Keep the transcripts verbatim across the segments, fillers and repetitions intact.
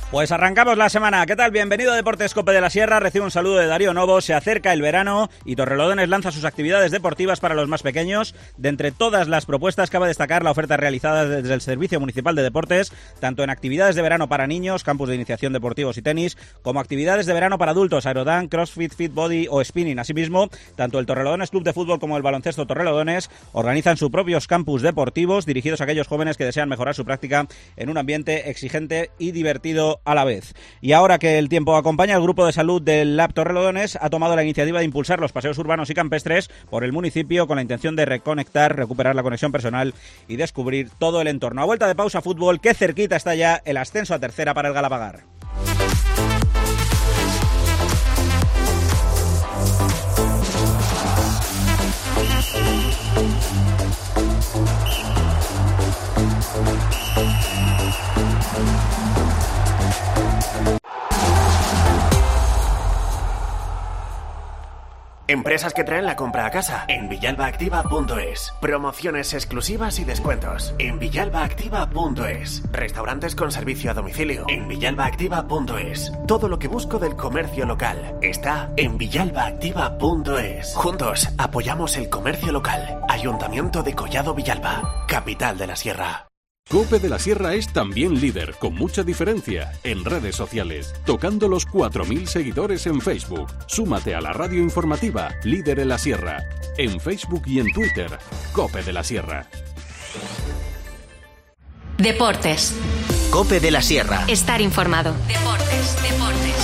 Pues arrancamos la semana. ¿Qué tal? Bienvenido a Deportes Cope de la Sierra. Recibe un saludo de Darío Novo. Se acerca el verano y Torrelodones lanza sus actividades deportivas para los más pequeños. De entre todas las propuestas, cabe destacar la oferta realizada desde el Servicio Municipal de Deportes, tanto en actividades de verano para niños, campus de iniciación deportivos y tenis, como actividades de verano para adultos, aerodán, crossfit, fit body o spinning. Asimismo, tanto el Torrelodones Club de Fútbol como el Baloncesto Torrelodones organizan sus propios campus deportivos dirigidos a aquellos jóvenes que desean mejorar su práctica en un ambiente exigente y divertido a la vez. Y ahora que el tiempo acompaña, el Grupo de Salud del Lab Torrelodones ha tomado la iniciativa de impulsar los paseos urbanos y campestres por el municipio con la intención de reconectar, recuperar la conexión personal y descubrir todo el entorno. A vuelta de pausa fútbol, qué cerquita está ya el ascenso a tercera para el Galapagar. Empresas que traen la compra a casa en villalba activa punto es. Promociones exclusivas y descuentos en villalba activa punto es. Restaurantes con servicio a domicilio en villalba activa punto es. Todo lo que busco del comercio local está en villalba activa punto es. Juntos apoyamos el comercio local. Ayuntamiento de Collado Villalba, capital de la Sierra. Cope de la Sierra es también líder, con mucha diferencia, en redes sociales, tocando los cuatro mil seguidores en Facebook. Súmate a la radio informativa, líder en la Sierra, en Facebook y en Twitter, Cope de la Sierra. Deportes. Cope de la Sierra. Estar informado. Deportes, deportes.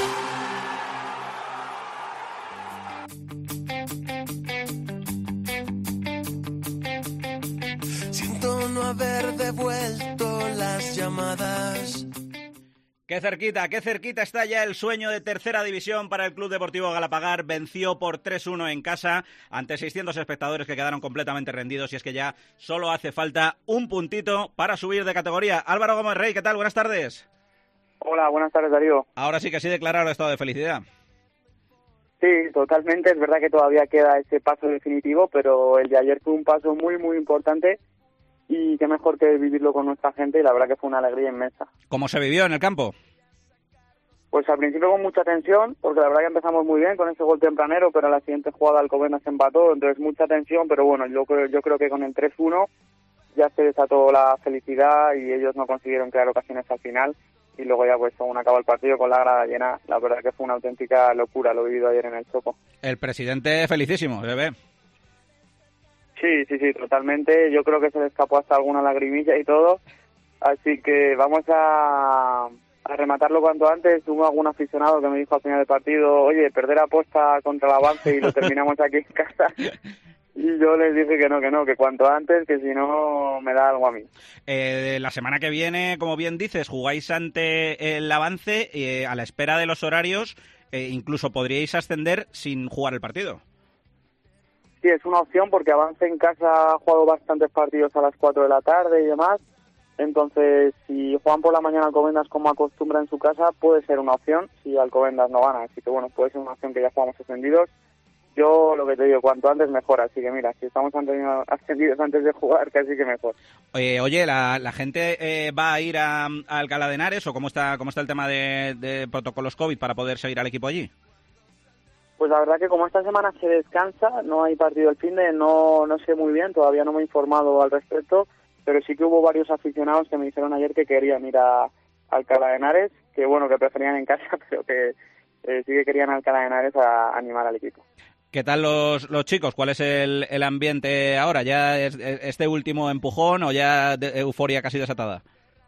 No haber devuelto las llamadas. Qué cerquita, qué cerquita está ya el sueño de tercera división para el Club Deportivo Galapagar. Venció por tres uno en casa ante seiscientos espectadores que quedaron completamente rendidos, y es que ya solo hace falta un puntito para subir de categoría. Álvaro Gómez Rey, ¿qué tal? Buenas tardes. Hola, buenas tardes, Darío. Ahora sí que sí declarar estado de felicidad. Sí, totalmente. Es verdad que todavía queda ese paso definitivo, pero el de ayer fue un paso muy, muy importante. Y qué mejor que vivirlo con nuestra gente, y la verdad que fue una alegría inmensa. ¿Cómo se vivió en el campo? Pues al principio con mucha tensión, porque la verdad que empezamos muy bien con ese gol tempranero, pero a la siguiente jugada Alcobendas se empató, entonces mucha tensión, pero bueno, yo, yo creo que con el tres uno ya se desató la felicidad y ellos no consiguieron crear ocasiones al final, y luego ya pues según acabó el partido con la grada llena, la verdad que fue una auténtica locura lo vivido ayer en el Choco. El presidente felicísimo, se ve. Sí, sí, sí, totalmente. Yo creo que se le escapó hasta alguna lagrimilla y todo. Así que vamos a, a rematarlo cuanto antes. Hubo algún aficionado que me dijo al final del partido, oye, perder apuesta contra el Avance y lo terminamos aquí en casa. Y yo les dije que no, que no, que cuanto antes, que si no me da algo a mí. Eh, la semana que viene, como bien dices, jugáis ante el Avance, eh, a la espera de los horarios, eh, incluso podríais ascender sin jugar el partido. Sí, es una opción porque Avance en casa ha jugado bastantes partidos a las cuatro de la tarde y demás. Entonces, si juegan por la mañana Alcobendas como acostumbra en su casa, puede ser una opción si Alcobendas no gana. Así que bueno, puede ser una opción que ya jugamos ascendidos. Yo lo que te digo, cuanto antes mejor. Así que mira, si estamos ascendidos antes de jugar, casi que mejor. Eh, oye, ¿la, la gente eh, va a ir a, a Alcalá de Henares o cómo está, cómo está el tema de, de protocolos COVID para poder seguir al equipo allí? Pues la verdad que como esta semana se descansa, no hay partido el fin de, no, no sé muy bien, todavía no me he informado al respecto, pero sí que hubo varios aficionados que me dijeron ayer que querían ir a Alcalá de Henares, que bueno, que preferían en casa, pero que eh, sí que querían a Alcalá de Henares a animar al equipo. ¿Qué tal los, los chicos? ¿Cuál es el, el ambiente ahora? ¿Ya es este último empujón o ya de euforia casi desatada?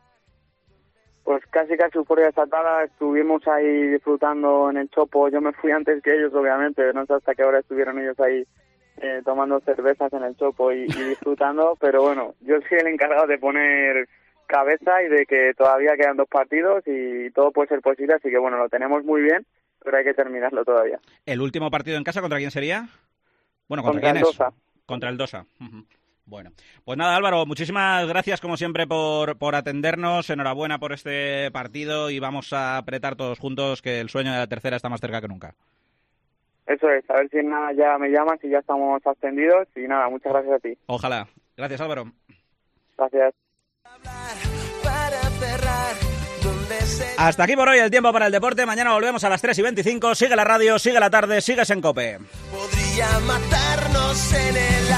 Pues casi casi euforia desatada, estuvimos ahí disfrutando en el Chopo, yo me fui antes que ellos obviamente, no sé hasta qué hora estuvieron ellos ahí eh, tomando cervezas en el Chopo y, y disfrutando, pero bueno, yo soy el encargado de poner cabeza y de que todavía quedan dos partidos y todo puede ser posible, así que bueno, lo tenemos muy bien, pero hay que terminarlo todavía. ¿El último partido en casa contra quién sería? Bueno, ¿contra, contra quién el es? Dosa. Contra el Dosa. Uh-huh. Bueno, pues nada, Álvaro, muchísimas gracias como siempre por, por atendernos, enhorabuena por este partido y vamos a apretar todos juntos que el sueño de la tercera está más cerca que nunca. Eso es, a ver si nada ya me llamas y ya estamos ascendidos y nada, muchas gracias a ti. Ojalá. Gracias, Álvaro. Gracias. Para cerrar, ¿dónde Hasta aquí por hoy el tiempo para el deporte. Mañana volvemos a las tres y veinticinco. Sigue la radio, sigue la tarde, sigues en COPE. Podría matarnos en el